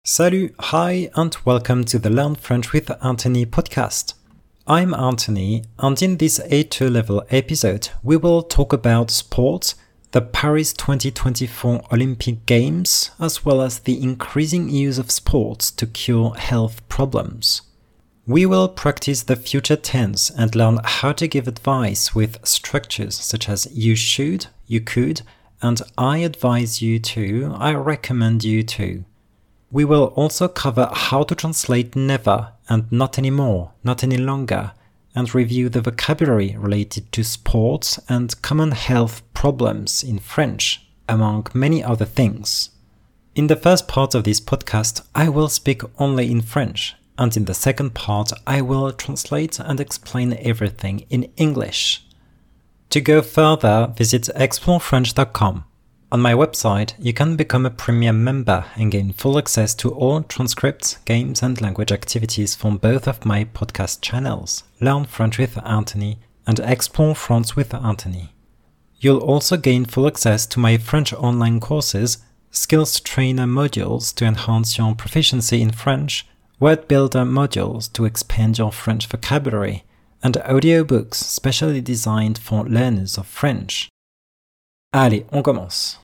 Salut, hi, and welcome to the Learn French with Anthony podcast. I'm Anthony, and in this A2 level episode, we will talk about sports, the Paris 2024 Olympic Games, as well as the increasing use of sports to cure health problems. We will practice the future tense and learn how to give advice with structures such as you should, you could, and I advise you to, I recommend you to. We will also cover how to translate never and not anymore, not any longer, and review the vocabulary related to sports and common health problems in French, among many other things. In the first part of this podcast, I will speak only in French, and in the second part, I will translate and explain everything in English. To go further, visit explorefrench.com. On my website, you can become a premium member and gain full access to all transcripts, games and language activities from both of my podcast channels, Learn French with Anthony and Explore France with Anthony. You'll also gain full access to my French online courses, Skills Trainer modules to enhance your proficiency in French, Word Builder modules to expand your French vocabulary, and audiobooks specially designed for learners of French. Allez, on commence.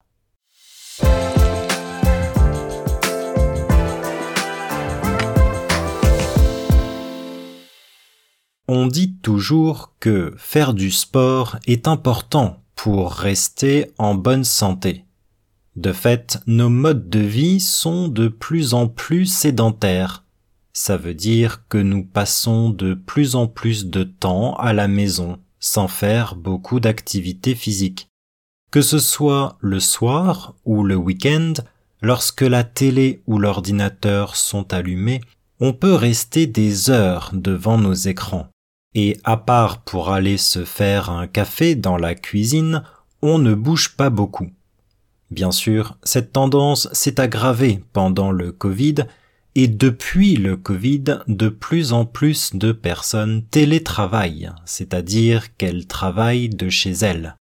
On dit toujours que faire du sport est important pour rester en bonne santé. De fait, nos modes de vie sont de plus en plus sédentaires. Ça veut dire que nous passons de plus en plus de temps à la maison, sans faire beaucoup d'activités physiques. Que ce soit le soir ou le week-end, lorsque la télé ou l'ordinateur sont allumés, on peut rester des heures devant nos écrans. Et à part pour aller se faire un café dans la cuisine, on ne bouge pas beaucoup. Bien sûr, cette tendance s'est aggravée pendant le Covid, et depuis le Covid, de plus en plus de personnes télétravaillent, c'est-à-dire qu'elles travaillent de chez elles.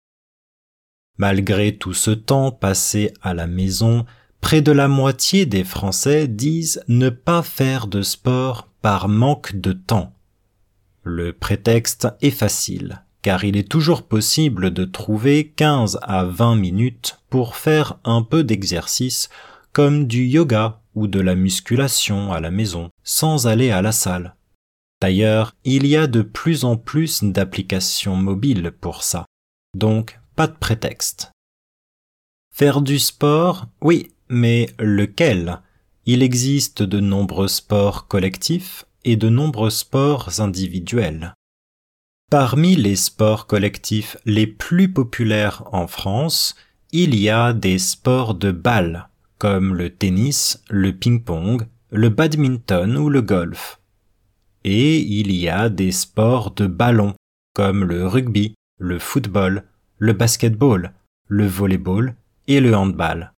Malgré tout ce temps passé à la maison, près de la moitié des Français disent ne pas faire de sport par manque de temps. Le prétexte est facile, car il est toujours possible de trouver 15 à 20 minutes pour faire un peu d'exercice, comme du yoga ou de la musculation à la maison, sans aller à la salle. D'ailleurs, il y a de plus en plus d'applications mobiles pour ça, donc pas de prétexte. Faire du sport, oui, mais lequel ? Il existe de nombreux sports collectifs et de nombreux sports individuels. Parmi les sports collectifs les plus populaires en France, il y a des sports de balle, comme le tennis, le ping-pong, le badminton ou le golf. Et il y a des sports de ballon, comme le rugby, le football, le basketball, le volleyball et le handball.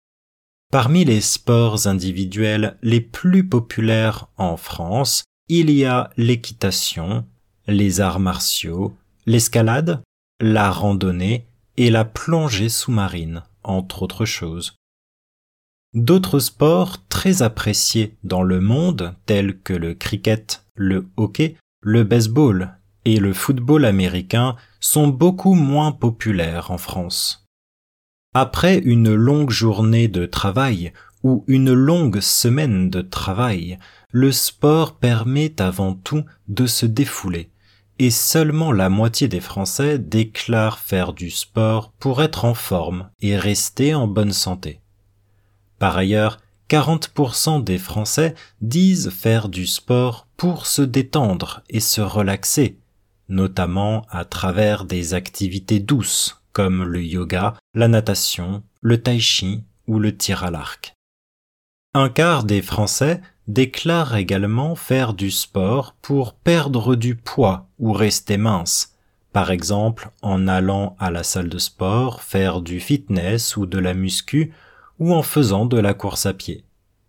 Parmi les sports individuels les plus populaires en France, il y a l'équitation, les arts martiaux, l'escalade, la randonnée et la plongée sous-marine, entre autres choses. D'autres sports très appréciés dans le monde, tels que le cricket, le hockey, le baseball et le football américain, sont beaucoup moins populaires en France. Après une longue journée de travail ou une longue semaine de travail, le sport permet avant tout de se défouler, et seulement la moitié des Français déclarent faire du sport pour être en forme et rester en bonne santé. Par ailleurs, 40% des Français disent faire du sport pour se détendre et se relaxer, notamment à travers des activités douces comme le yoga, la natation, le tai chi ou le tir à l'arc. Un quart des Français déclarent également faire du sport pour perdre du poids ou rester mince, par exemple en allant à la salle de sport faire du fitness ou de la muscu ou en faisant de la course à pied.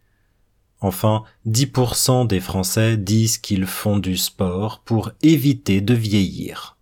Enfin, 10% des Français disent qu'ils font du sport pour éviter de vieillir.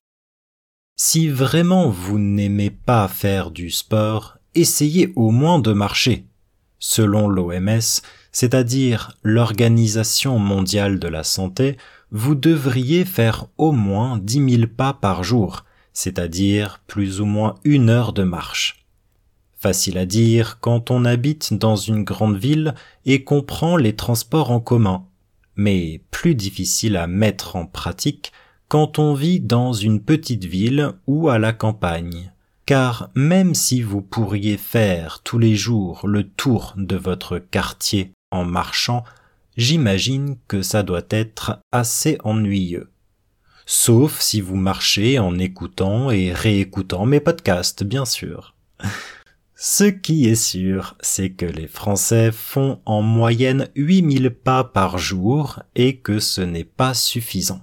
Si vraiment vous n'aimez pas faire du sport, essayez au moins de marcher. Selon l'OMS, c'est-à-dire l'Organisation mondiale de la santé, vous devriez faire au moins 10 000 pas par jour, c'est-à-dire plus ou moins 1 heure de marche. Facile à dire quand on habite dans une grande ville et qu'on prend les transports en commun, mais plus difficile à mettre en pratique quand on vit dans une petite ville ou à la campagne. Car même si vous pourriez faire tous les jours le tour de votre quartier en marchant, j'imagine que ça doit être assez ennuyeux. Sauf si vous marchez en écoutant et réécoutant mes podcasts, bien sûr. Ce qui est sûr, c'est que les Français font en moyenne 8000 pas par jour et que ce n'est pas suffisant.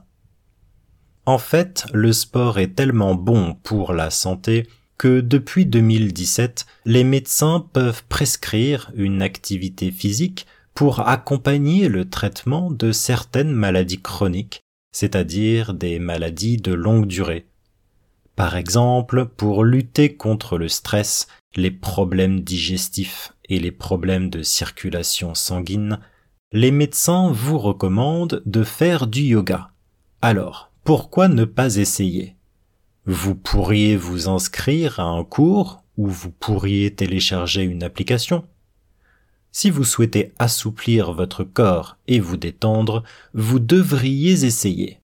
En fait, le sport est tellement bon pour la santé que depuis 2017, les médecins peuvent prescrire une activité physique pour accompagner le traitement de certaines maladies chroniques, c'est-à-dire des maladies de longue durée. Par exemple, pour lutter contre le stress, les problèmes digestifs et les problèmes de circulation sanguine, les médecins vous recommandent de faire du yoga. Alors, pourquoi ne pas essayer ? Vous pourriez vous inscrire à un cours ou vous pourriez télécharger une application. Si vous souhaitez assouplir votre corps et vous détendre, vous devriez essayer.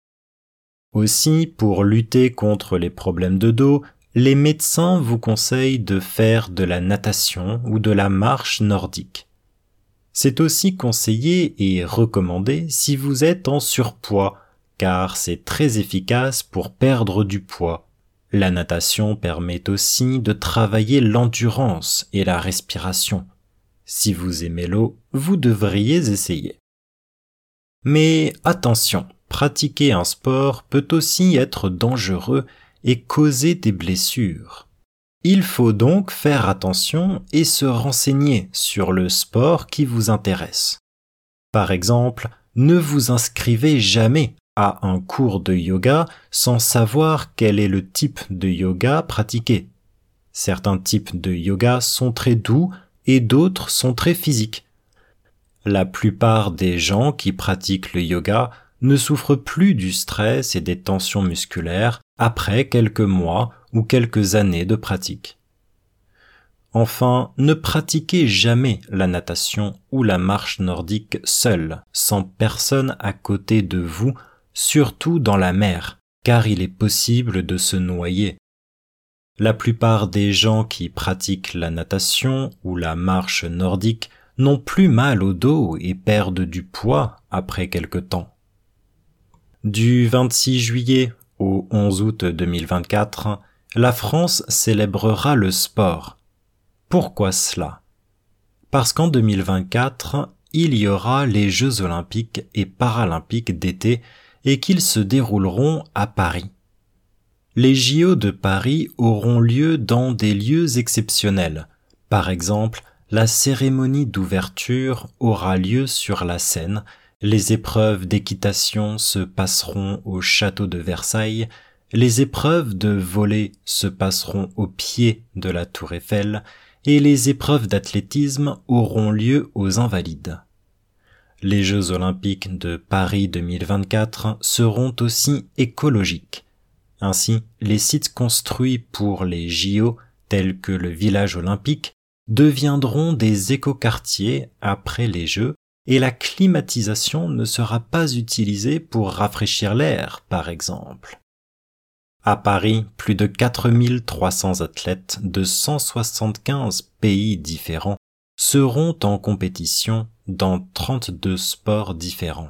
Aussi, pour lutter contre les problèmes de dos, les médecins vous conseillent de faire de la natation ou de la marche nordique. C'est aussi conseillé et recommandé si vous êtes en surpoids, car c'est très efficace pour perdre du poids. La natation permet aussi de travailler l'endurance et la respiration. Si vous aimez l'eau, vous devriez essayer. Mais attention, pratiquer un sport peut aussi être dangereux et causer des blessures. Il faut donc faire attention et se renseigner sur le sport qui vous intéresse. Par exemple, ne vous inscrivez jamais à un cours de yoga sans savoir quel est le type de yoga pratiqué. Certains types de yoga sont très doux et d'autres sont très physiques. La plupart des gens qui pratiquent le yoga ne souffrent plus du stress et des tensions musculaires après quelques mois ou quelques années de pratique. Enfin, ne pratiquez jamais la natation ou la marche nordique seul, sans personne à côté de vous, surtout dans la mer, car il est possible de se noyer. La plupart des gens qui pratiquent la natation ou la marche nordique n'ont plus mal au dos et perdent du poids après quelque temps. Du 26 juillet au 11 août 2024, la France célébrera le sport. Pourquoi cela ? Parce qu'en 2024, il y aura les Jeux olympiques et paralympiques d'été et qu'ils se dérouleront à Paris. Les JO de Paris auront lieu dans des lieux exceptionnels. Par exemple, la cérémonie d'ouverture aura lieu sur la Seine, les épreuves d'équitation se passeront au château de Versailles, les épreuves de volley se passeront au pied de la Tour Eiffel et les épreuves d'athlétisme auront lieu aux Invalides. Les Jeux olympiques de Paris 2024 seront aussi écologiques. Ainsi, les sites construits pour les JO, tels que le village olympique, deviendront des écoquartiers après les Jeux et la climatisation ne sera pas utilisée pour rafraîchir l'air, par exemple. À Paris, plus de 4300 athlètes de 175 pays différents seront en compétition dans 32 sports différents.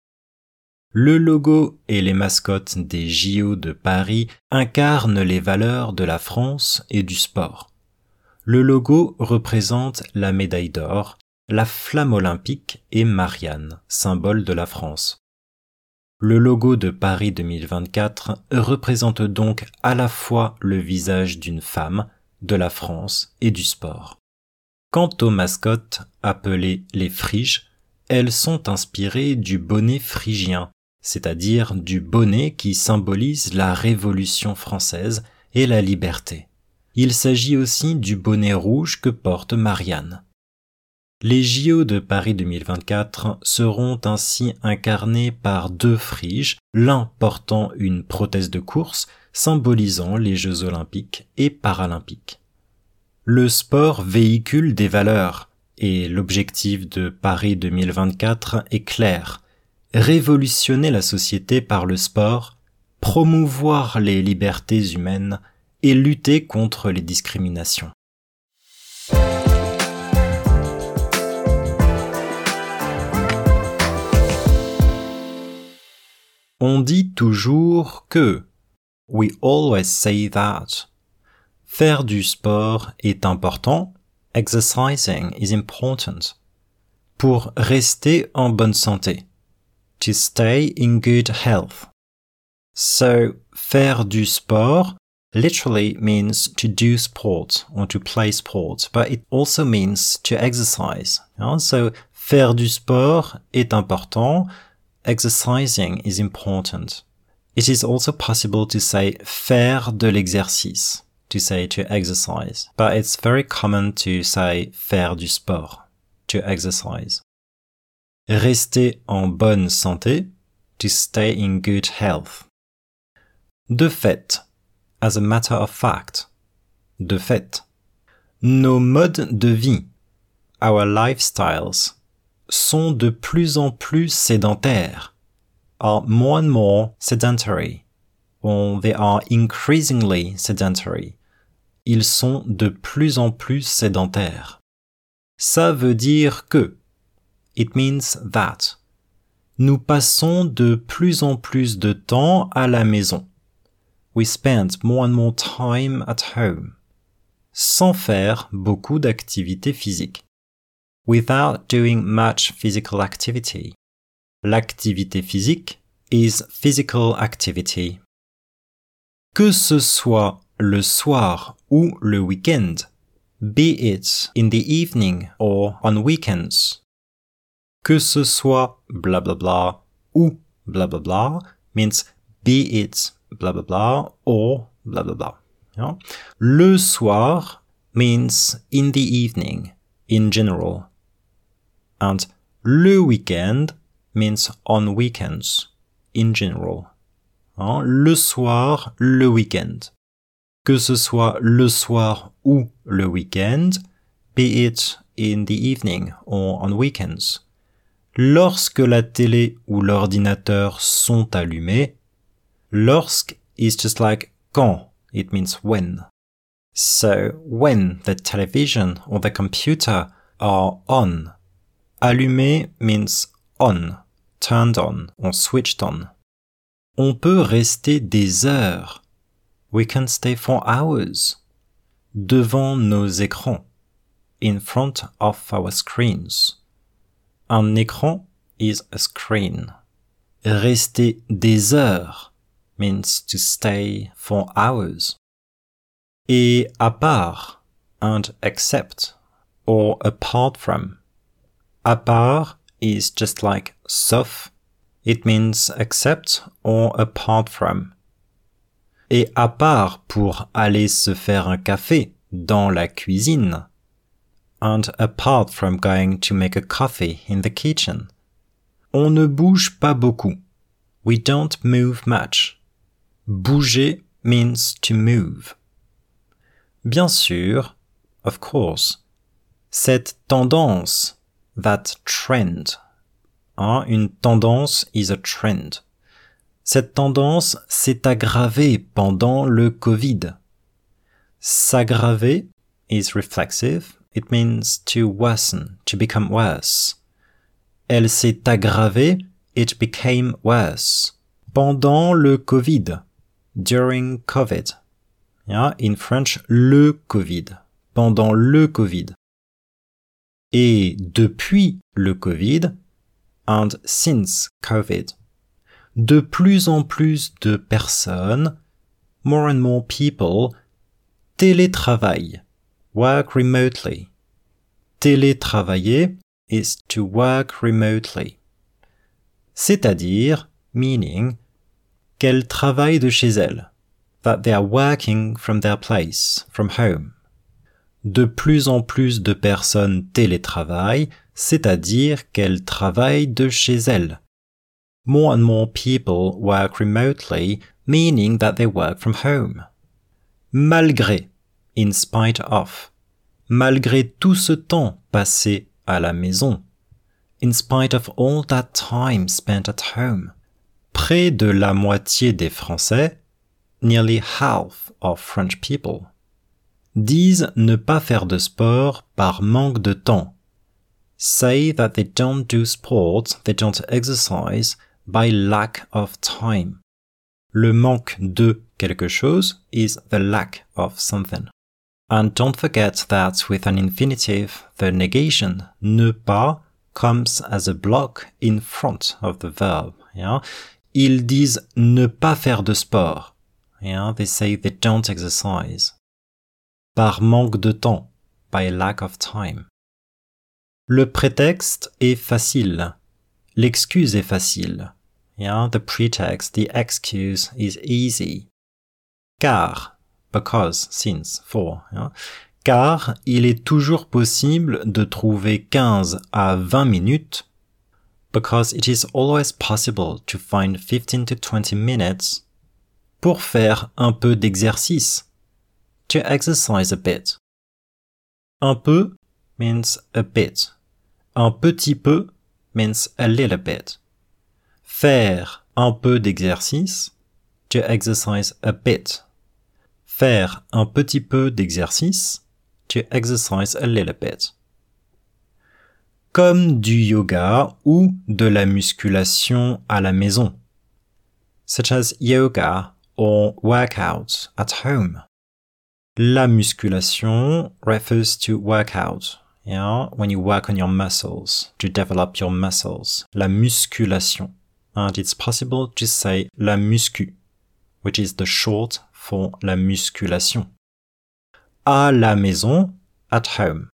Le logo et les mascottes des JO de Paris incarnent les valeurs de la France et du sport. Le logo représente la médaille d'or, la flamme olympique et Marianne, symbole de la France. Le logo de Paris 2024 représente donc à la fois le visage d'une femme, de la France et du sport. Quant aux mascottes, appelées les Phryges, elles sont inspirées du bonnet phrygien, c'est-à-dire du bonnet qui symbolise la Révolution française et la liberté. Il s'agit aussi du bonnet rouge que porte Marianne. Les JO de Paris 2024 seront ainsi incarnés par 2 friges, l'un portant une prothèse de course, symbolisant les Jeux olympiques et paralympiques. Le sport véhicule des valeurs, et l'objectif de Paris 2024 est clair. Révolutionner la société par le sport, promouvoir les libertés humaines et lutter contre les discriminations. On dit toujours que. We always say that. Faire du sport est important. Exercising is important. Pour rester en bonne santé. To stay in good health. So, faire du sport literally means to do sport or to play sport, but it also means to exercise. So, faire du sport est important. Exercising is important. It is also possible to say faire de l'exercice, to say to exercise, but it's very common to say faire du sport, to exercise. Rester en bonne santé, to stay in good health. De fait, as a matter of fact, de fait. Nos modes de vie, our lifestyles, sont de plus en plus sédentaires, are more and more sedentary, or they are increasingly sedentary. Ils sont de plus en plus sédentaires. Ça veut dire que, it means that, nous passons de plus en plus de temps à la maison. We spend more and more time at home, sans faire beaucoup d'activités physiques. Without doing much physical activity. L'activité physique is physical activity. Que ce soit le soir ou le week-end, be it in the evening or on weekends. Que ce soit blah blah blah ou blah blah blah means be it blah blah blah or blah blah blah. Yeah? Le soir means in the evening, in general. And le weekend means on weekends, in general. Le soir, le weekend. Que ce soit le soir ou le weekend, be it in the evening or on weekends. Lorsque la télé ou l'ordinateur sont allumés, lorsque is just like quand, it means when. So, when the television or the computer are on, allumé means on, turned on or switched on. On peut rester des heures. We can stay for hours. Devant nos écrans. In front of our screens. Un écran is a screen. Rester des heures means to stay for hours. Et à part, and except, or apart from. À part is just like sauf. It means except or apart from. Et à part pour aller se faire un café dans la cuisine. And apart from going to make a coffee in the kitchen. On ne bouge pas beaucoup. We don't move much. Bouger means to move. Bien sûr, of course, cette tendance, that trend. Une tendance is a trend. Cette tendance s'est aggravée pendant le Covid. S'aggraver is reflexive. It means to worsen, to become worse. Elle s'est aggravée, it became worse. Pendant le Covid. During COVID. In French, le Covid. Pendant le Covid. Et depuis le Covid, and since COVID, de plus en plus de personnes, more and more people, télétravaillent, work remotely. Télétravailler is to work remotely. C'est-à-dire, meaning, qu'elles travaillent de chez elles, that they are working from their place, from home. De plus en plus de personnes télétravaillent, c'est-à-dire qu'elles travaillent de chez elles. More and more people work remotely, meaning that they work from home. Malgré, in spite of. Malgré tout ce temps passé à la maison. In spite of all that time spent at home. Près de la moitié des Français, nearly half of French people, disent ne pas faire de sport par manque de temps. Say that they don't do sport, they don't exercise by lack of time. Le manque de quelque chose is the lack of something. And don't forget that with an infinitive, the negation, ne pas, comes as a block in front of the verb. Yeah? Ils disent ne pas faire de sport. Yeah? They say they don't exercise. Par manque de temps, by lack of time. Le prétexte est facile. L'excuse est facile. Yeah? The pretext, the excuse is easy. Car, because, since, for. Yeah? Car il est toujours possible de trouver 15 à 20 minutes. Because it is always possible to find 15 to 20 minutes pour faire un peu d'exercice. To exercise a bit. Un peu means a bit. Un petit peu means a little bit. Faire un peu d'exercice. To exercise a bit. Faire un petit peu d'exercice. To exercise a little bit. Comme du yoga ou de la musculation à la maison. Such as yoga or workout at home. La musculation refers to workout, yeah, when you work on your muscles, to develop your muscles. La musculation. And it's possible to say la muscu, which is the short for la musculation. À la maison, at home.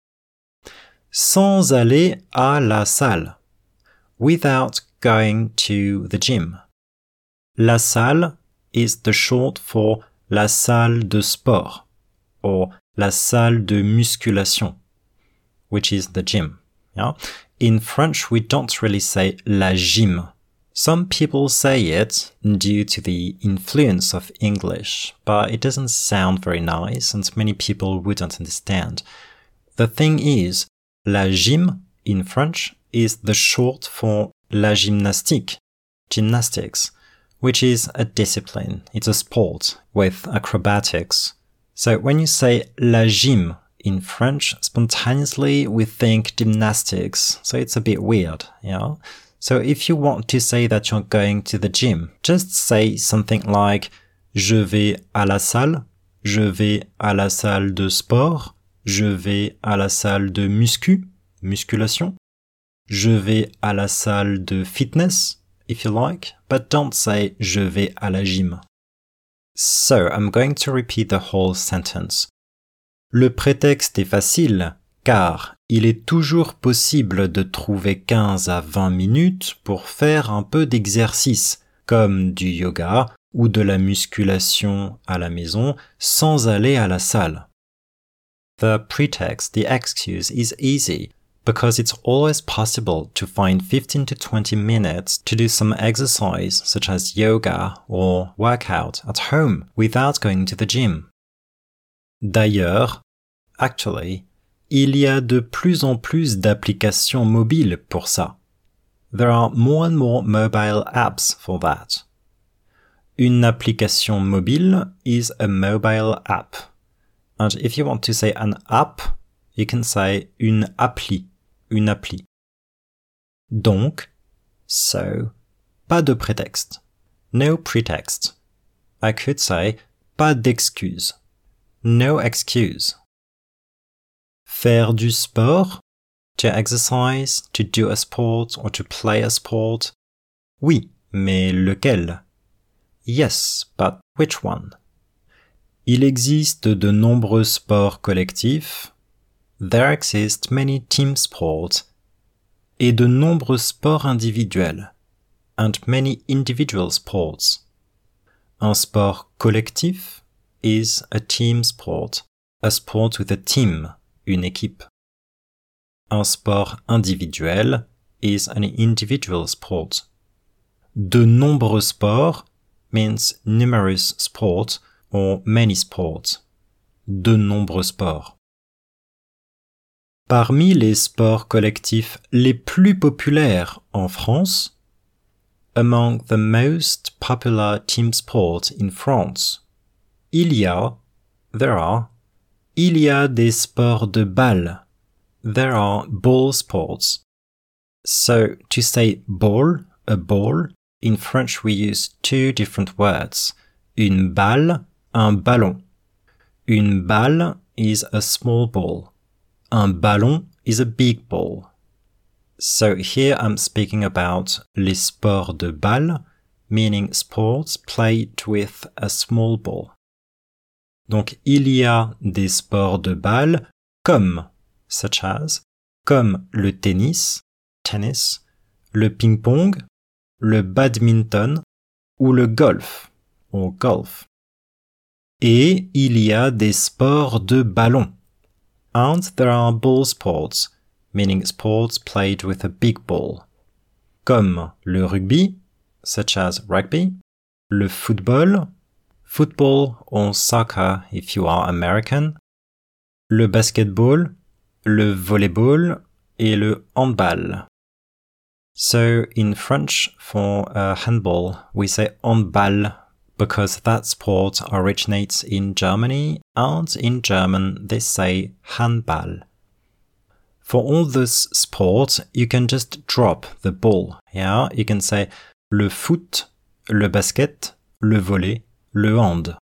Sans aller à la salle, without going to the gym. La salle is the short for la salle de sport, or la salle de musculation, which is the gym. Yeah? In French, we don't really say la gym. Some people say it due to the influence of English, but it doesn't sound very nice and many people wouldn't understand. The thing is, la gym in French is the short for la gymnastique, gymnastics, which is a discipline. It's a sport with acrobatics. So when you say la gym in French, spontaneously we think gymnastics. So it's a bit weird, yeah? So if you want to say that you're going to the gym, just say something like je vais à la salle, je vais à la salle de sport, je vais à la salle de musculation, je vais à la salle de fitness, if you like, but don't say je vais à la gym. So I'm going to repeat the whole sentence. Le prétexte est facile, car il est toujours possible de trouver 15 à 20 minutes pour faire un peu d'exercice, comme du yoga ou de la musculation à la maison, sans aller à la salle. The pretext, the excuse, is easy, because it's always possible to find 15 to 20 minutes to do some exercise, such as yoga or workout at home, without going to the gym. D'ailleurs, actually, il y a de plus en plus d'applications mobiles pour ça. There are more and more mobile apps for that. Une application mobile is a mobile app. And if you want to say an app, you can say une appli. Donc, so, pas de prétexte. No pretext. I could say pas d'excuse. No excuse. Faire du sport, to exercise, to do a sport or to play a sport. Oui, mais lequel? Yes, but which one? Il existe de nombreux sports collectifs. There exist many team sports. Et de nombreux sports individuels. And many individual sports. Un sport collectif is a team sport. a sport with a team, une équipe. Un sport individuel is an individual sport. De nombreux sports means numerous sports or many sports. De nombreux sports. Parmi les sports collectifs les plus populaires en France, among the most popular team sports in France, il y a des sports de balle. There are ball sports. So, to say ball, a ball, in French we use two different words. Une balle, un ballon. Une balle is a small ball. Un ballon is a big ball. So here I'm speaking about les sports de balle, meaning sports played with a small ball. Donc il y a des sports de balle comme, such as, comme le tennis, le ping-pong, le badminton ou le golf, ou golf. Et il y a des sports de ballon. And there are ball sports, meaning sports played with a big ball. Comme le rugby, such as rugby, le football or soccer if you are American, le basketball, le volleyball et le handball. So in French, for handball, we say handball because that sport originates in Germany, and in German they say handball. For all those sports, you can just drop the ball. Yeah, you can say le foot, le basket, le volley, le hand.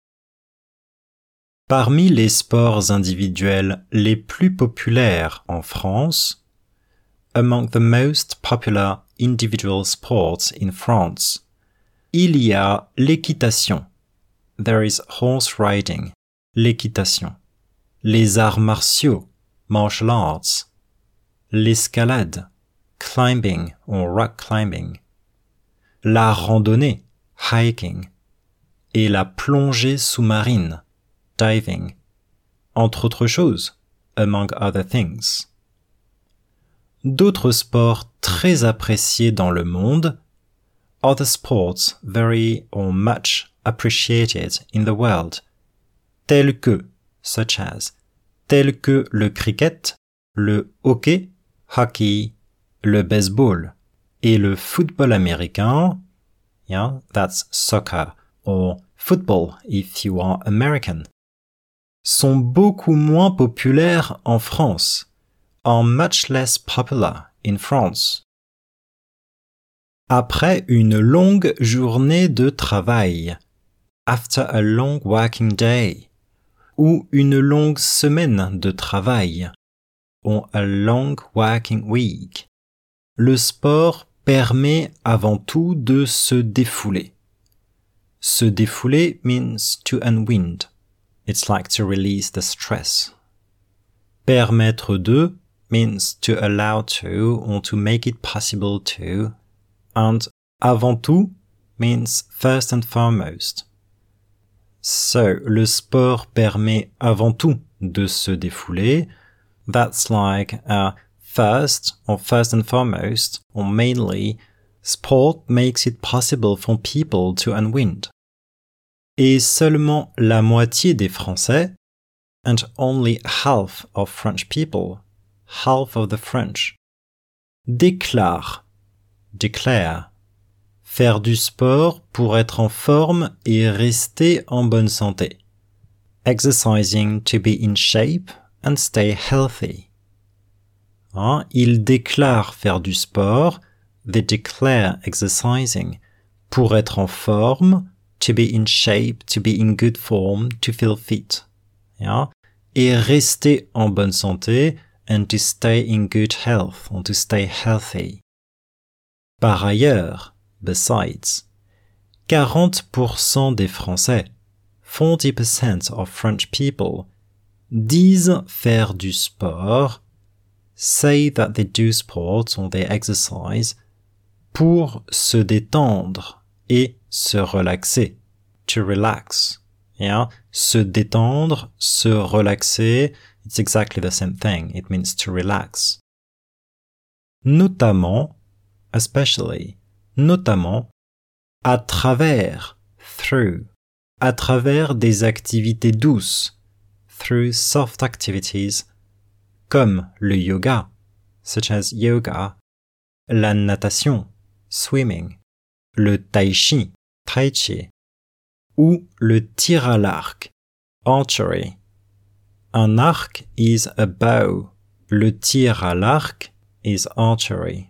Parmi les sports individuels les plus populaires en France, among the most popular individual sports in France, il y a l'équitation. There is horse riding, l'équitation. Les arts martiaux, martial arts. L'escalade, climbing or rock climbing. La randonnée, hiking. Et la plongée sous-marine, diving. Entre autres choses, among other things. D'autres sports très appréciés dans le monde, other sports very or much appreciated in the world, tels que, such as, tels que le cricket, le hockey, le baseball et le football américain, yeah, that's soccer, or football if you are American, sont beaucoup moins populaires en France, are much less popular in France. Après une longue journée de travail, after a long working day, ou une longue semaine de travail, or a long working week, le sport permet avant tout de se défouler. Se défouler means to unwind. It's like to release the stress. Permettre de means to allow to or to make it possible to, and avant tout means first and foremost. So, le sport permet avant tout de se défouler. That's like first or first and foremost or mainly, sport makes it possible for people to unwind. Et seulement la moitié des Français, and only half of French people, half of the French, déclare, faire du sport pour être en forme et rester en bonne santé. Exercising to be in shape and stay healthy. Ils déclarent faire du sport, they declare exercising, pour être en forme, to be in shape, to be in good form, to feel fit. Et rester en bonne santé, and to stay in good health, or to stay healthy. Par ailleurs, besides, 40% des Français, 40% of French people, disent faire du sport, say that they do sport or they exercise, pour se détendre et se relaxer, to relax. Yeah? Se détendre, se relaxer, it's exactly the same thing. It means to relax. Notamment, especially, notamment, à travers, through, à travers des activités douces, through soft activities, comme le yoga, such as yoga, la natation, swimming, le tai chi, ou le tir à l'arc, archery. Un arc is a bow, le tir à l'arc is archery.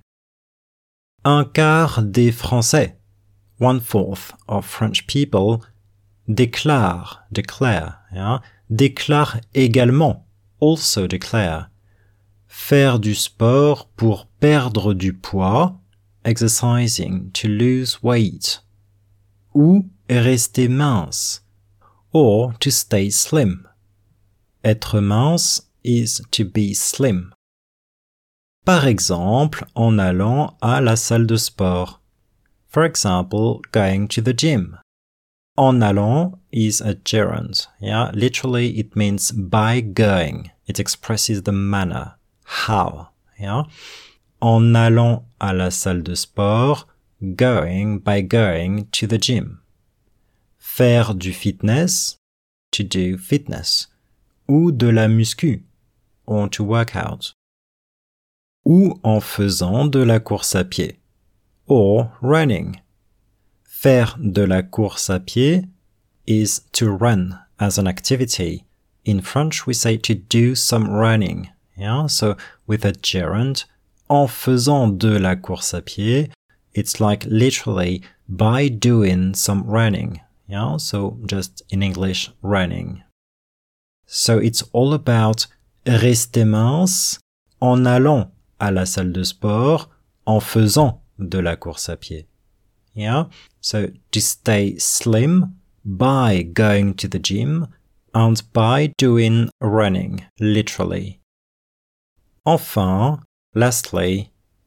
Un quart des Français, 1/4 of French people, declare, yeah? Déclare également, also declare, faire du sport pour perdre du poids, exercising to lose weight, ou rester mince, or to stay slim. Être mince is to be slim. Par exemple, en allant à la salle de sport. For example, going to the gym. En allant is a gerund. Yeah, literally it means by going. It expresses the manner, how. Yeah, en allant à la salle de sport, going by going to the gym. Faire du fitness, to do fitness, ou de la muscu, or to work out. Ou en faisant de la course à pied, or running. Faire de la course à pied is to run as an activity. In French, we say to do some running. Yeah, so with a gerund, en faisant de la course à pied, it's like literally by doing some running. Yeah, so just in English, running. So it's all about rester mince en allant à la salle de sport, en faisant de la course à pied. Yeah, so to stay slim by going to the gym and by doing running, literally. Enfin, lastly,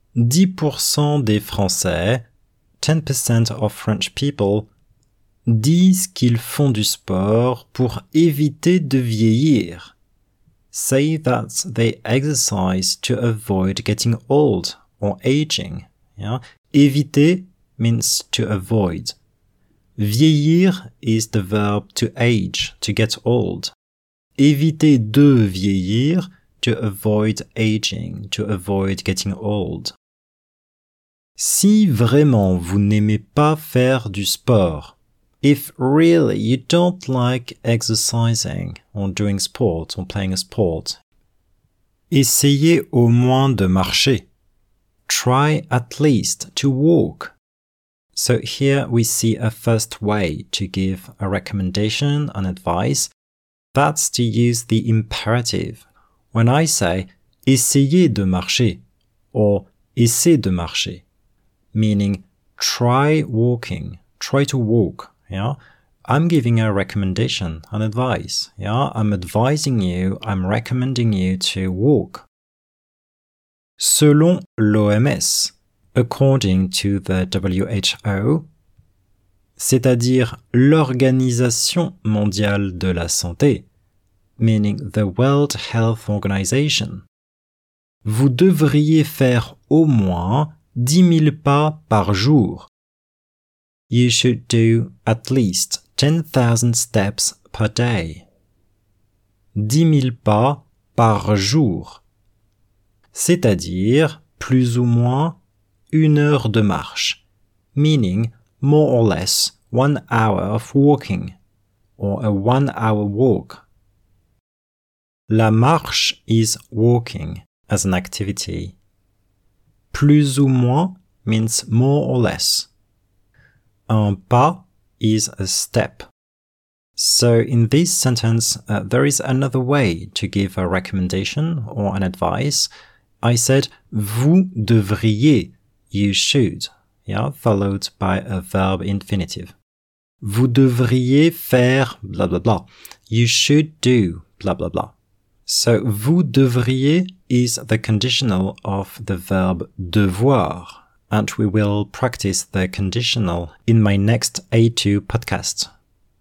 10% des Français, 10% of French people, disent qu'ils font du sport pour éviter de vieillir. Say that they exercise to avoid getting old or aging. Yeah? Éviter means to avoid. Vieillir is the verb to age, to get old. Éviter de vieillir, to avoid aging, to avoid getting old. Si vraiment vous n'aimez pas faire du sport, if really you don't like exercising or doing sport or playing a sport, essayez au moins de marcher. Try at least to walk. So here we see a first way to give a recommendation and advice. That's to use the imperative. When I say essayez de marcher or essaie de marcher, meaning try walking, try to walk. Yeah, I'm giving a recommendation, an advice. Yeah, I'm advising you, I'm recommending you to walk. Selon l'OMS, according to the WHO, c'est-à-dire l'Organisation mondiale de la santé, meaning the World Health Organization, vous devriez faire au moins 10 000 pas par jour. You should do at least 10,000 steps per day. 10 000 pas par jour. C'est-à-dire plus ou moins 1 heure de marche, meaning more or less 1 hour of walking, or a 1 hour walk. La marche is walking as an activity. Plus ou moins means more or less. Un pas is a step. So in this sentence, there is another way to give a recommendation or an advice. I said, vous devriez, you should, yeah, followed by a verb infinitive. Vous devriez faire blah blah blah. You should do blah blah blah. So vous devriez is the conditional of the verb devoir, and we will practice the conditional in my next A2 podcast.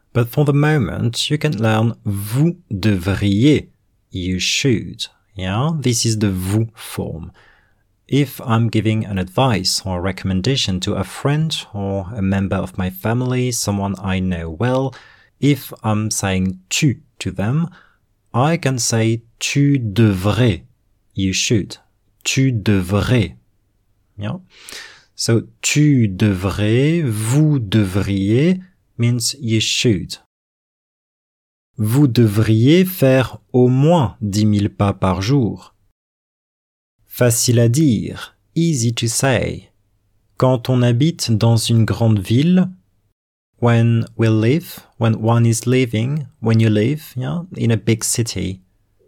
But for the moment, you can learn vous devriez, you should. Yeah, this is the vous form. If I'm giving an advice or a recommendation to a friend or a member of my family, someone I know well, if I'm saying tu to them, I can say tu devrais, you should. Tu devrais. Yeah? So tu devrais, vous devriez means you should. Vous devriez faire au moins 10 000 pas par jour. Facile à dire, easy to say. Quand on habite dans une grande ville, when one is living, when you live, yeah, in a big city.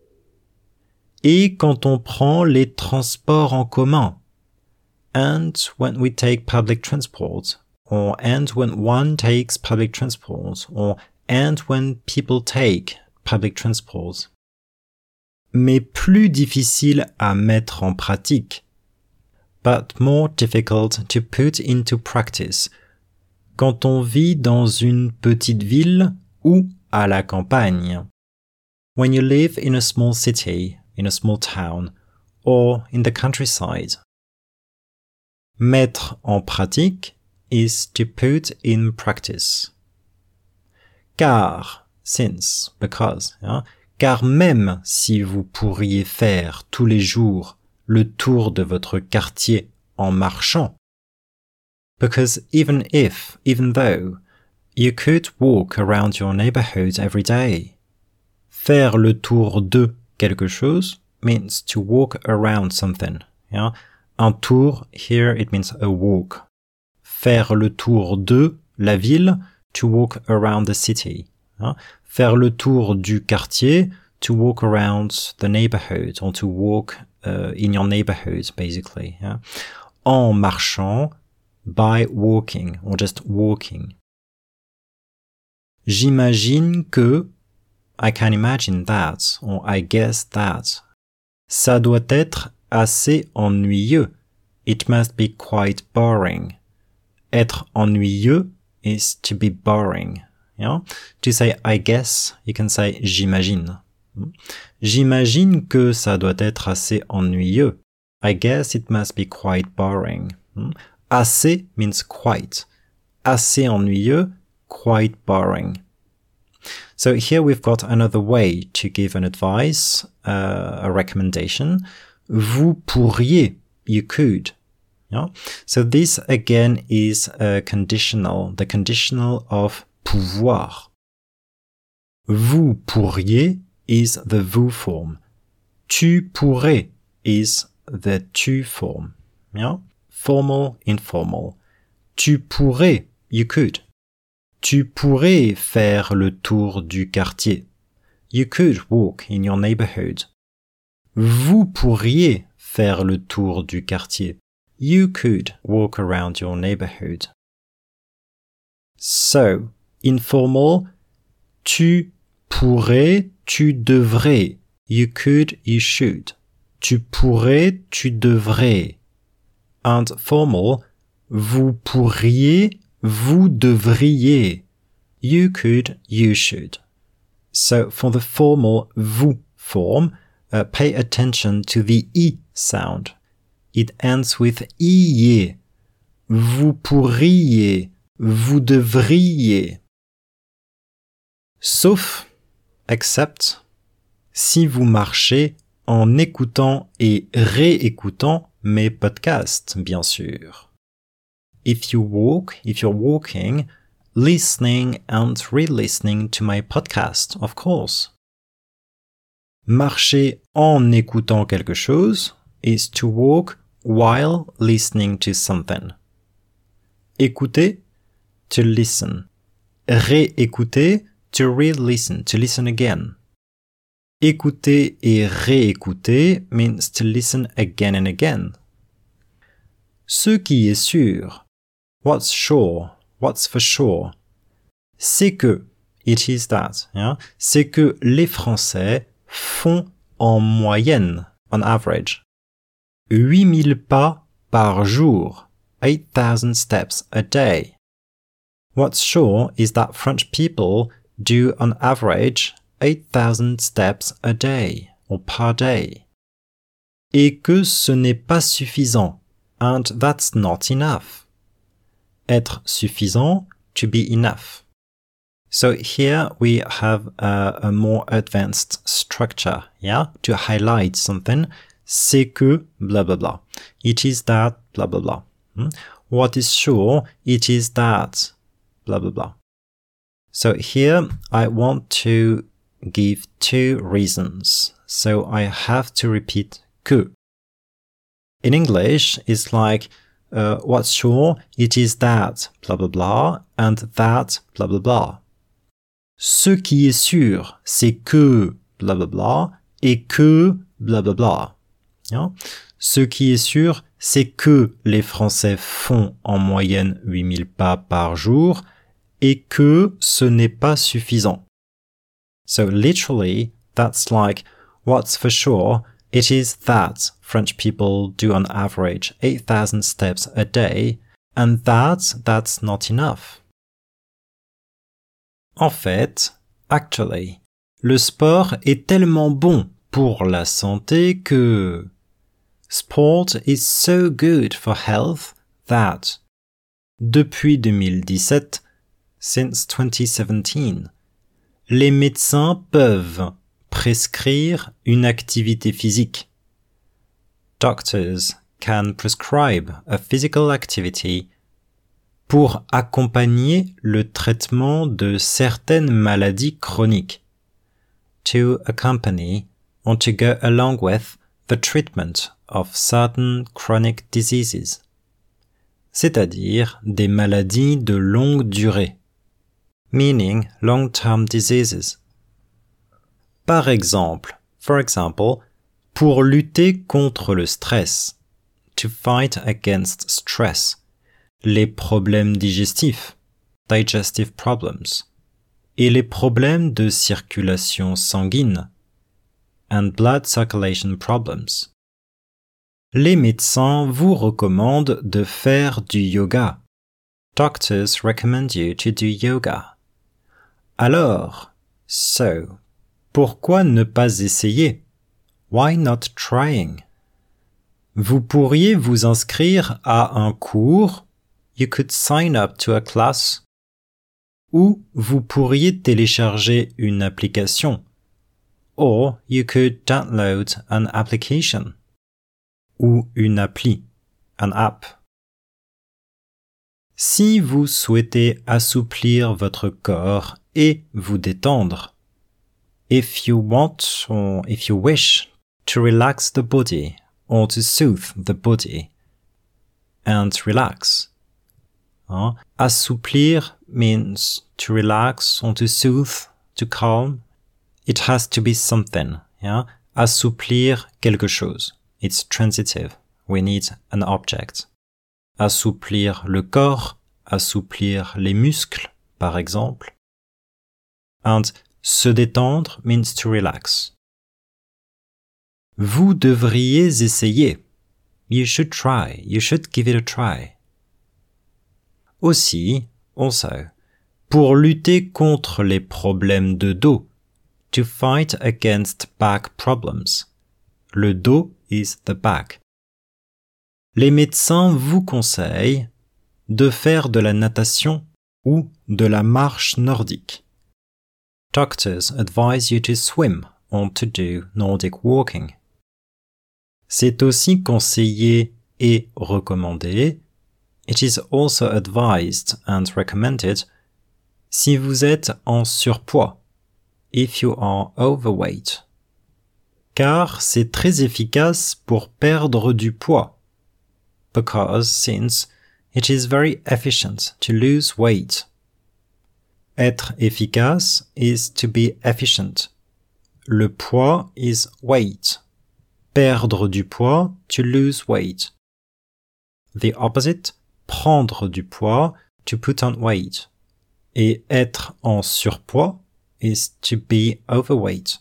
Et quand on prend les transports en commun, and when we take public transport, or and when one takes public transport, or and when people take public transport. Mais plus difficile à mettre en pratique, but more difficult to put into practice, quand on vit dans une petite ville ou à la campagne. When you live in a small city, in a small town, or in the countryside. Mettre en pratique is to put in practice. Car, since, because, yeah? Car même si vous pourriez faire tous les jours le tour de votre quartier en marchant, because even though, you could walk around your neighborhood every day. Faire le tour de quelque chose means to walk around something. Yeah? Un tour, here it means a walk. Faire le tour de la ville, to walk around the city. Yeah? Faire le tour du quartier, to walk around the neighborhood, or to walk in your neighborhood, basically. Yeah? En marchant, by walking, or just walking. J'imagine que, I can imagine that, or I guess that. Ça doit être assez ennuyeux. It must be quite boring. Être ennuyeux is to be boring. Yeah? To say I guess, you can say j'imagine. J'imagine que ça doit être assez ennuyeux. I guess it must be quite boring. Assez means quite. Assez ennuyeux, quite boring. So here we've got another way to give an advice, a recommendation. Vous pourriez, you could. Yeah? So this again is a conditional, the conditional of pouvoir. Vous pourriez is the vous form. Tu pourrais is the tu form. Yeah? Formal, informal. Tu pourrais, you could. Tu pourrais faire le tour du quartier. You could walk in your neighborhood. Vous pourriez faire le tour du quartier. You could walk around your neighborhood. So, informal, tu pourrais, tu devrais. You could, you should. Tu pourrais, tu devrais. And formal, vous pourriez, vous devriez. You could, you should. So for the formal vous form, pay attention to the I sound. It ends with ier. Vous pourriez, vous devriez. Sauf, except, si vous marchez en écoutant et réécoutant mes podcasts, bien sûr. If you're walking, listening and re-listening to my podcast, of course. Marcher en écoutant quelque chose is to walk while listening to something. Écouter, to listen. Réécouter, to re-listen, to listen again. Écouter et réécouter means to listen again and again. Ce qui est sûr, what's sure, what's for sure, c'est que, it is that, yeah? C'est que les Français font en moyenne, on average, 8000 pas par jour, 8,000 steps a day. What's sure is that French people do on average 8,000 steps a day or per day. Et que ce n'est pas suffisant, and that's not enough. Être suffisant, to be enough. So here we have a more advanced structure, yeah, to highlight something. C'est que, blah, blah, blah. It is that, blah, blah, blah. What is sure, it is that, blah, blah, blah. So here I want to give two reasons. So I have to repeat que. In English, it's like, what's sure, it is that, blah, blah, blah, and that, blah, blah, blah. Ce qui est sûr, c'est que, blah, blah, blah, et que, blah, blah, blah. Yeah? Ce qui est sûr, c'est que les Français font en moyenne 8000 pas par jour, et que ce n'est pas suffisant. So literally, that's like, what's for sure, it is that French people do on average 8,000 steps a day, and that's not enough. En fait, actually, le sport est tellement bon pour la santé que sport is so good for health that depuis 2017, since 2017, les médecins peuvent prescrire une activité physique. Doctors can prescribe a physical activity pour accompagner le traitement de certaines maladies chroniques. To accompany or to go along with the treatment of certain chronic diseases. C'est-à-dire des maladies de longue durée. Meaning long-term diseases. Par exemple, for example, pour lutter contre le stress, to fight against stress, les problèmes digestifs, digestive problems, et les problèmes de circulation sanguine, and blood circulation problems. Les médecins vous recommandent de faire du yoga. Doctors recommend you to do yoga. Alors, so, pourquoi ne pas essayer? Why not trying? Vous pourriez vous inscrire à un cours, you could sign up to a class, ou vous pourriez télécharger une application, or you could download an application, ou une appli, an app. Si vous souhaitez assouplir votre corps et vous détendre, if you want or if you wish to relax the body or to soothe the body and relax. Assouplir means to relax or to soothe, to calm. It has to be something. Yeah? Assouplir quelque chose. It's transitive. We need an object. Assouplir le corps, assouplir les muscles, par exemple. And se détendre means to relax. Vous devriez essayer. You should try. You should give it a try. Aussi, also, pour lutter contre les problèmes de dos, to fight against back problems. Le dos is the back. Les médecins vous conseillent de faire de la natation ou de la marche nordique. Doctors advise you to swim or to do Nordic walking. C'est aussi conseillé et recommandé. It is also advised and recommended si vous êtes en surpoids, if you are overweight. Car c'est très efficace pour perdre du poids. Because since it is very efficient to lose weight. Être efficace is to be efficient. Le poids is weight. Perdre du poids, to lose weight. The opposite, prendre du poids, to put on weight. Et être en surpoids is to be overweight.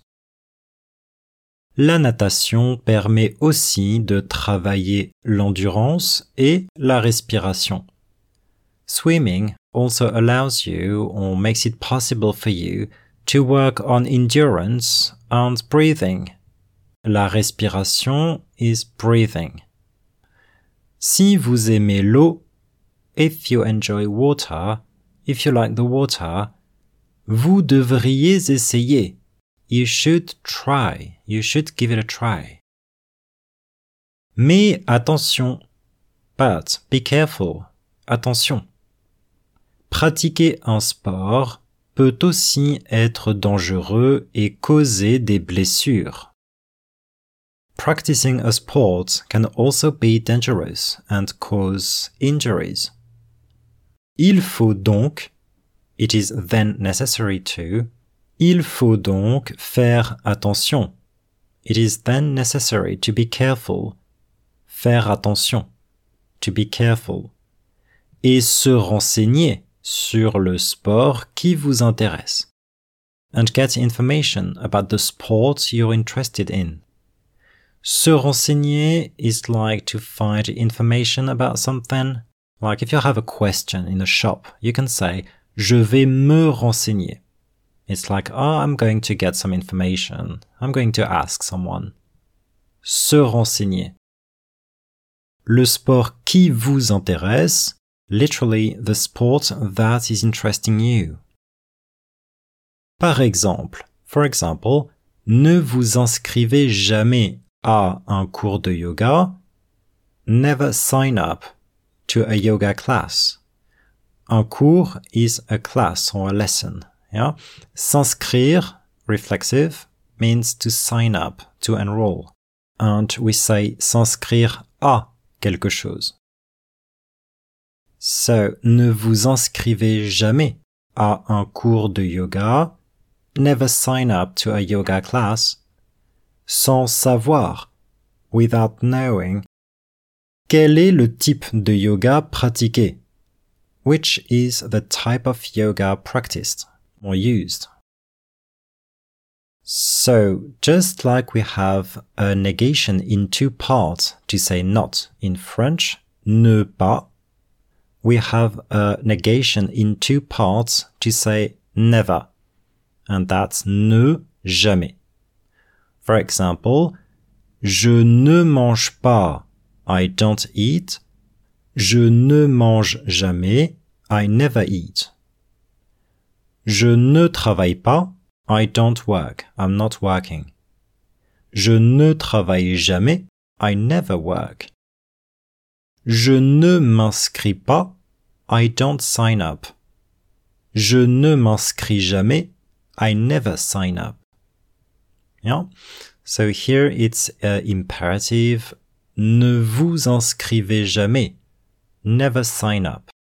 La natation permet aussi de travailler l'endurance et la respiration. Swimming also allows you or makes it possible for you to work on endurance and breathing. La respiration is breathing. Si vous aimez l'eau, if you enjoy water, if you like the water, vous devriez essayer. You should try. You should give it a try. Mais attention. But be careful. Attention. Pratiquer un sport peut aussi être dangereux et causer des blessures. Practicing a sport can also be dangerous and cause injuries. Il faut donc, it is then necessary to, il faut donc faire attention. It is then necessary to be careful. Faire attention. To be careful. Et se renseigner sur le sport qui vous intéresse. And get information about the sport you're interested in. Se renseigner is like to find information about something. Like if you have a question in a shop, you can say, je vais me renseigner. It's like, I'm going to get some information. I'm going to ask someone. Se renseigner. Le sport qui vous intéresse, literally the sport that is interesting you. Par exemple, for example, ne vous inscrivez jamais à un cours de yoga. Never sign up to a yoga class. Un cours is a class or a lesson. Yeah? S'inscrire, reflexive, means to sign up, to enroll. And we say s'inscrire à quelque chose. So, ne vous inscrivez jamais à un cours de yoga. Never sign up to a yoga class. Sans savoir, without knowing, quel est le type de yoga pratiqué? Which is the type of yoga practiced or used? So, just like we have a negation in two parts to say not in French, ne pas, we have a negation in two parts to say never, and that's ne jamais. For example, je ne mange pas, I don't eat. Je ne mange jamais, I never eat. Je ne travaille pas, I don't work, I'm not working. Je ne travaille jamais, I never work. Je ne m'inscris pas, I don't sign up. Je ne m'inscris jamais, I never sign up. Yeah? So here it's imperative. Ne vous inscrivez jamais. Never sign up.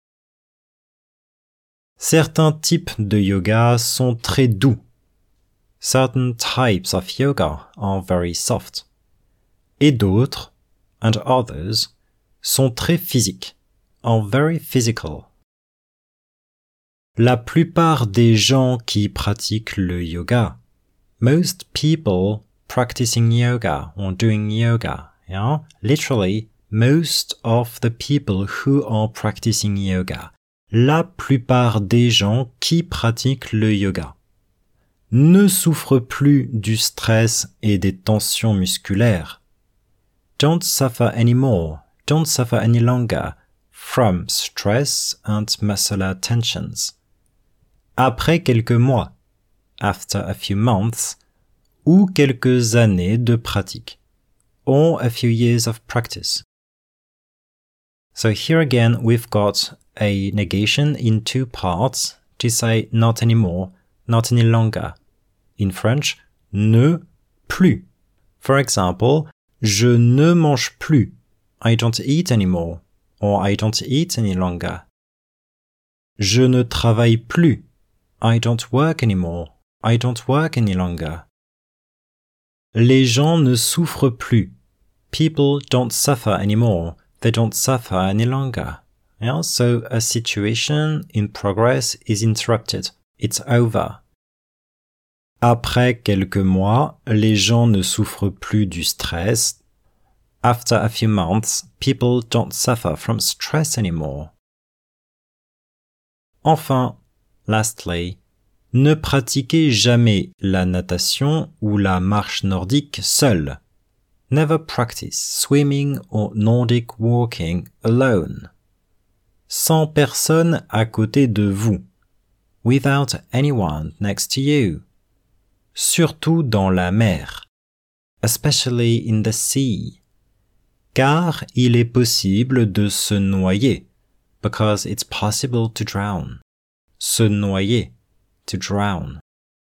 Certains types de yoga sont très doux. Certain types of yoga are very soft. Et d'autres, and others, sont très physiques, are very physical. La plupart des gens qui pratiquent le yoga, most people practicing yoga or doing yoga, yeah? Literally, most of the people who are practicing yoga, la plupart des gens qui pratiquent le yoga, ne souffrent plus du stress et des tensions musculaires. Don't suffer anymore, don't suffer any longer from stress and muscular tensions. Après quelques mois, after a few months, ou quelques années de pratique, or a few years of practice. So here again we've got a negation in two parts to say not anymore, not any longer. In French, ne plus. For example, je ne mange plus, I don't eat anymore, or I don't eat any longer. Je ne travaille plus, I don't work anymore, I don't work any longer. Les gens ne souffrent plus. People don't suffer anymore. They don't suffer any longer. Yeah? So a situation in progress is interrupted. It's over. Après quelques mois, les gens ne souffrent plus du stress. After a few months, people don't suffer from stress anymore. Enfin, lastly, ne pratiquez jamais la natation ou la marche nordique seul. Never practice swimming or Nordic walking alone. Sans personne à côté de vous. Without anyone next to you. Surtout dans la mer. Especially in the sea. Car il est possible de se noyer. Because it's possible to drown. Se noyer. To drown.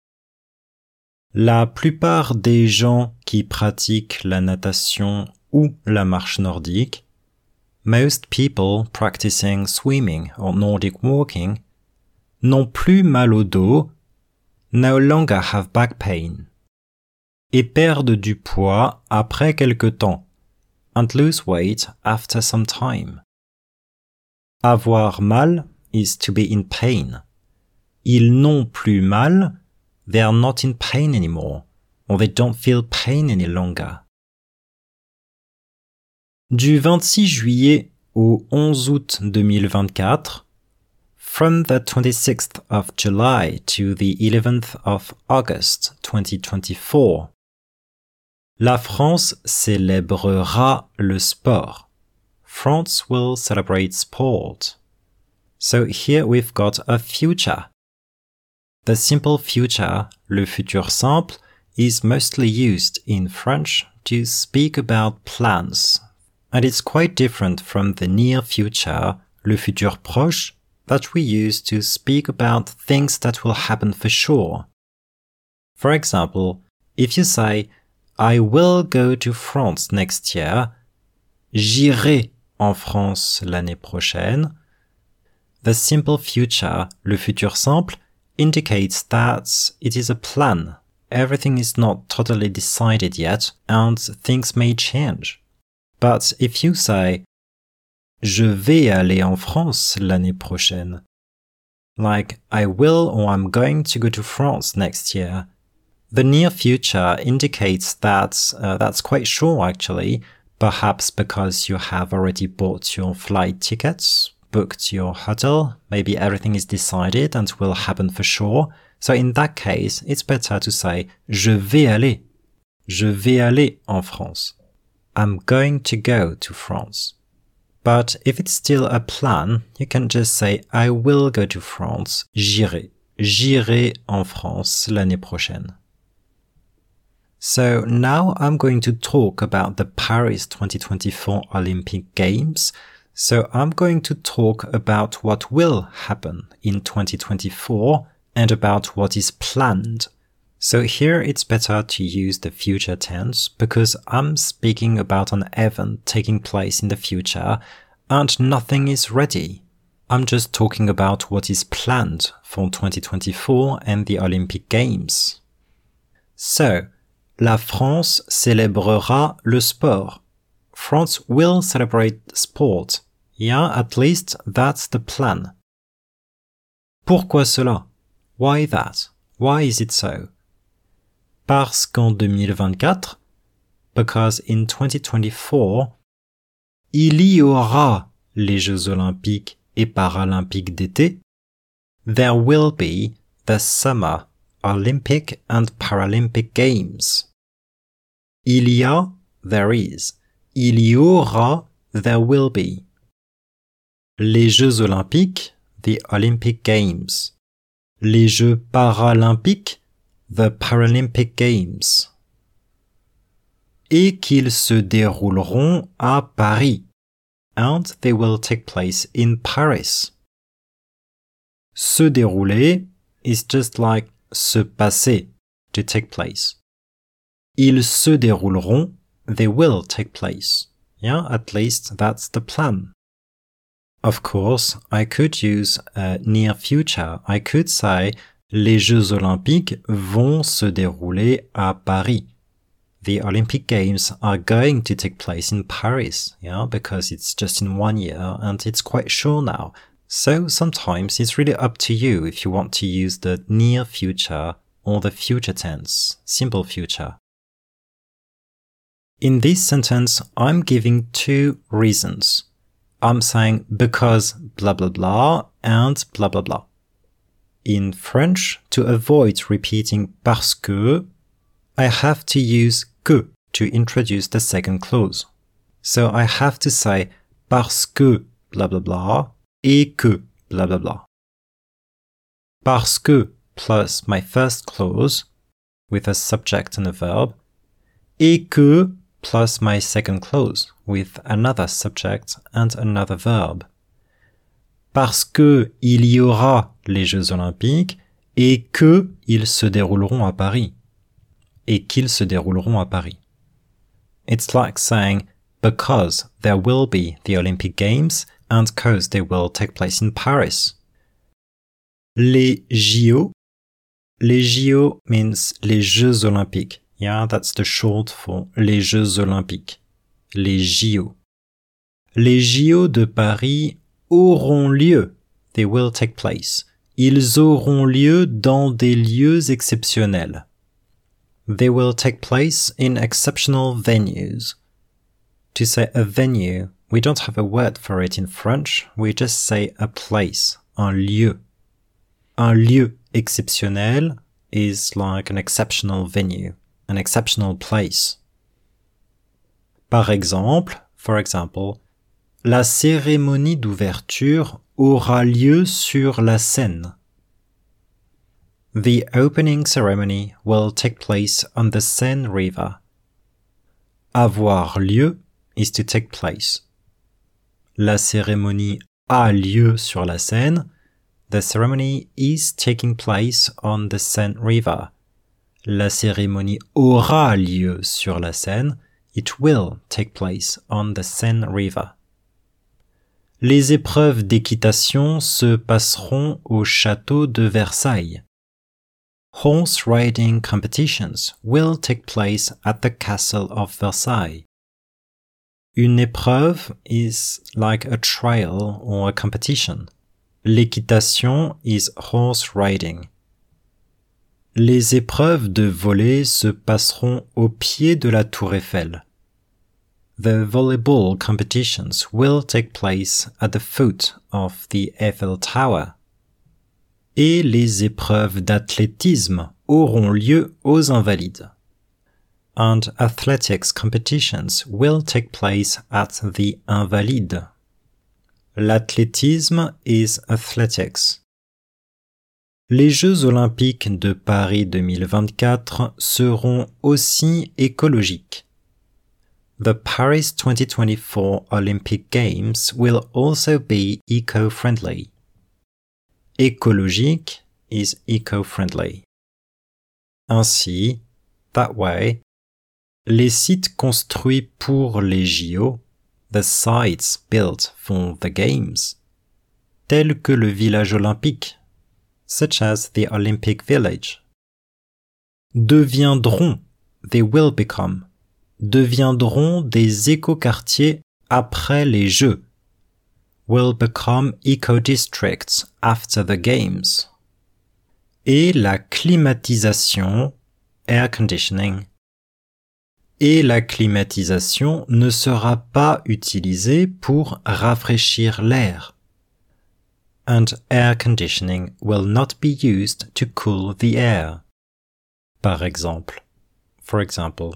La plupart des gens qui pratiquent la natation ou la marche nordique, most people practicing swimming or Nordic walking, n'ont plus mal au dos, no longer have back pain, et perdent du poids après quelque temps, and lose weight after some time. Avoir mal is to be in pain. Ils n'ont plus mal, they are not in pain anymore, or they don't feel pain any longer. Du 26 juillet au 11 août 2024, from the 26th of July to the 11th of August 2024, la France célébrera le sport. France will celebrate sport. So here we've got a future. The simple future, le futur simple, is mostly used in French to speak about plans, and it's quite different from the near future, le futur proche, that we use to speak about things that will happen for sure. For example, if you say, I will go to France next year, j'irai en France l'année prochaine, the simple future, le futur simple, indicates that it is a plan. Everything is not totally decided yet, and things may change. But if you say, je vais aller en France l'année prochaine, like I will or I'm going to go to France next year, the near future indicates that that's quite sure actually, perhaps because you have already bought your flight tickets, booked your hotel, maybe everything is decided and will happen for sure. So in that case, it's better to say je vais aller. Je vais aller en France. I'm going to go to France. But if it's still a plan, you can just say I will go to France. J'irai. J'irai en France l'année prochaine. So now I'm going to talk about the Paris 2024 Olympic Games. So I'm going to talk about what will happen in 2024 and about what is planned. So here it's better to use the future tense because I'm speaking about an event taking place in the future and nothing is ready. I'm just talking about what is planned for 2024 and the Olympic Games. So, la France célébrera le sport. France will celebrate sport. Yeah, at least that's the plan. Pourquoi cela? Why that? Why is it so? Parce qu'en 2024, because in 2024, il y aura les Jeux Olympiques et Paralympiques d'été. There will be the Summer Olympic and Paralympic Games. Il y a, there is. Il y aura, there will be. Les Jeux Olympiques, the Olympic Games. Les Jeux Paralympiques, the Paralympic Games. Et qu'ils se dérouleront à Paris. And they will take place in Paris. Se dérouler is just like se passer, to take place. Ils se dérouleront, they will take place. Yeah, at least that's the plan. Of course, I could use a near future. I could say, les Jeux Olympiques vont se dérouler à Paris. The Olympic Games are going to take place in Paris, yeah, because it's just in 1 year and it's quite sure now. So sometimes it's really up to you if you want to use the near future or the future tense, simple future. In this sentence, I'm giving two reasons. I'm saying because blah blah blah, and blah blah blah. In French, to avoid repeating parce que, I have to use que to introduce the second clause. So I have to say parce que blah blah blah et que blah blah blah. Parce que plus my first clause with a subject and a verb, et que plus my second clause with another subject and another verb. Parce que il y aura les Jeux Olympiques et que ils se dérouleront à Paris. Et qu'ils se dérouleront à Paris. It's like saying because there will be the Olympic Games and cause they will take place in Paris. Les JO. Les JO means les Jeux Olympiques. Yeah, that's the short for les Jeux Olympiques. Les JO. Les JO de Paris auront lieu. They will take place. Ils auront lieu dans des lieux exceptionnels. They will take place in exceptional venues. To say a venue, we don't have a word for it in French, we just say a place, un lieu. Un lieu exceptionnel is like an exceptional venue, an exceptional place. Par exemple, for example, la cérémonie d'ouverture aura lieu sur la Seine. The opening ceremony will take place on the Seine River. Avoir lieu is to take place. La cérémonie a lieu sur la Seine. The ceremony is taking place on the Seine River. La cérémonie aura lieu sur la Seine. It will take place on the Seine River. Les épreuves d'équitation se passeront au château de Versailles. Horse riding competitions will take place at the castle of Versailles. Une épreuve is like a trial or a competition. L'équitation is horse riding. Les épreuves de volley se passeront au pied de la Tour Eiffel. The volleyball competitions will take place at the foot of the Eiffel Tower. Et les épreuves d'athlétisme auront lieu aux Invalides. And athletics competitions will take place at the Invalides. L'athlétisme is athletics. Les Jeux Olympiques de Paris 2024 seront aussi écologiques. The Paris 2024 Olympic Games will also be eco-friendly. Écologique is eco-friendly. Ainsi, that way, les sites construits pour les JO, the sites built for the Games, tels que le village olympique, such as the Olympic Village, deviendront, they will become, deviendront des écoquartiers après les Jeux, will become eco-districts after the Games. Et la climatisation, air conditioning, et la climatisation ne sera pas utilisée pour rafraîchir l'air. And air conditioning will not be used to cool the air. Par exemple, for example,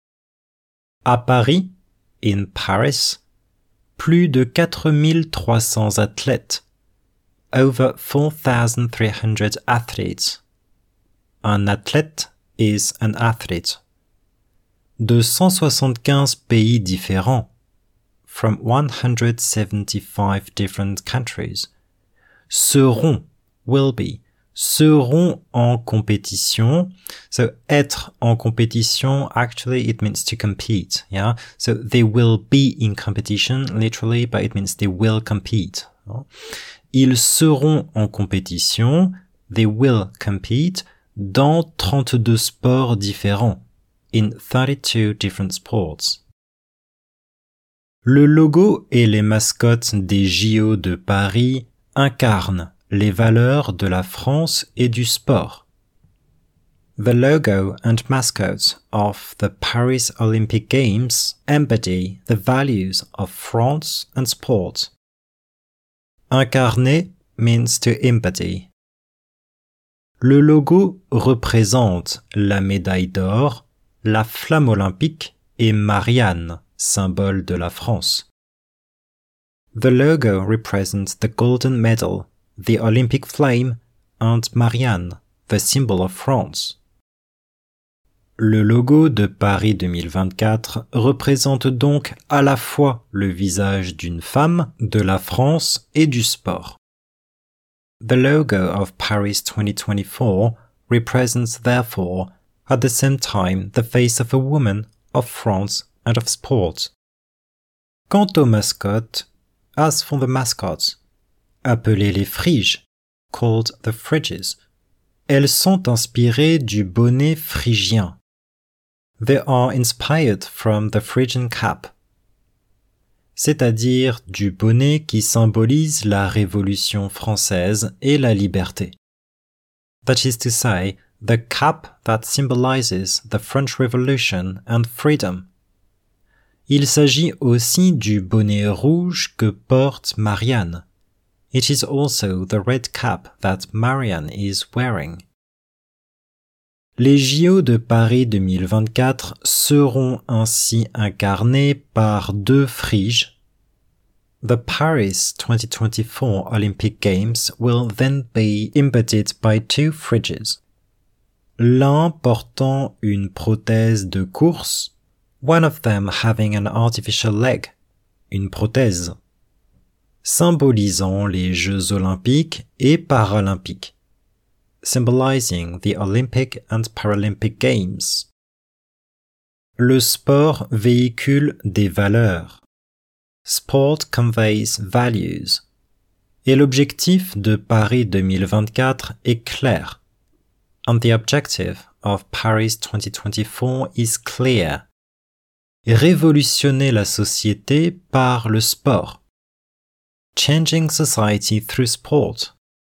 à Paris, in Paris, plus de 4300 athlètes, over 4,300 athletes. Un athlète is an athlete. De 175 pays différents, from 175 different countries, seront, will be, seront en compétition. So, être en compétition, actually it means to compete, yeah? So, they will be in competition, literally, but it means they will compete. Ils seront en compétition, they will compete, dans 32 sports différents, in 32 different sports. Le logo et les mascottes des JO de Paris incarnent les valeurs de la France et du sport. The logo and mascots of the Paris Olympic Games embody the values of France and sport. Incarner means to embody. Le logo représente la médaille d'or, la flamme olympique et Marianne, symbole de la France. The logo represents the golden medal, the Olympic flame, and Marianne, the symbol of France. Le logo de Paris 2024 représente donc à la fois le visage d'une femme, de la France et du sport. The logo of Paris 2024 represents therefore at the same time the face of a woman, of France and of sport. Quant aux mascottes, as for the mascots, appelées les Phryges, called the Phryges, elles sont inspirées du bonnet phrygien. They are inspired from the Phrygian cap, c'est-à-dire du bonnet qui symbolise la Révolution française et la liberté. That is to say, the cap that symbolizes the French Revolution and freedom. Il s'agit aussi du bonnet rouge que porte Marianne. It is also the red cap that Marianne is wearing. Les JO de Paris 2024 seront ainsi incarnés par deux Phryges. The Paris 2024 Olympic Games will then be embodied by two Phryges. L'un portant une prothèse de course, one of them having an artificial leg, une prothèse, symbolisant les Jeux olympiques et paralympiques, symbolizing the Olympic and Paralympic Games. Le sport véhicule des valeurs. Sport conveys values. Et l'objectif de Paris 2024 est clair. And the objective of Paris 2024 is clear. Révolutionner la société par le sport. Changing society through sport.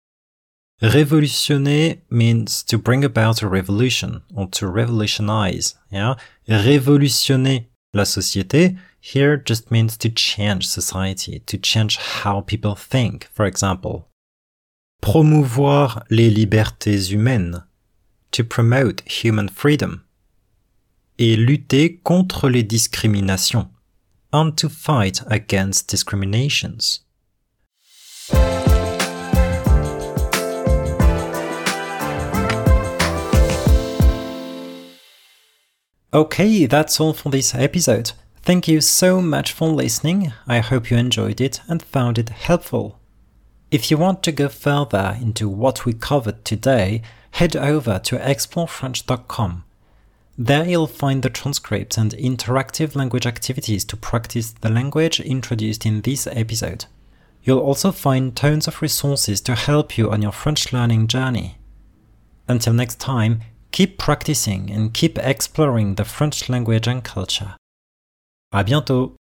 Révolutionner means to bring about a revolution or to revolutionize. Yeah? Révolutionner la société here just means to change society, to change how people think, for example. Promouvoir les libertés humaines, to promote human freedom. Et lutter contre les discriminations, and to fight against discriminations. Okay, that's all for this episode. Thank you so much for listening. I hope you enjoyed it and found it helpful. If you want to go further into what we covered today, head over to explorefrench.com. There you'll find the transcripts and interactive language activities to practice the language introduced in this episode. You'll also find tons of resources to help you on your French learning journey. Until next time, keep practicing and keep exploring the French language and culture. À bientôt!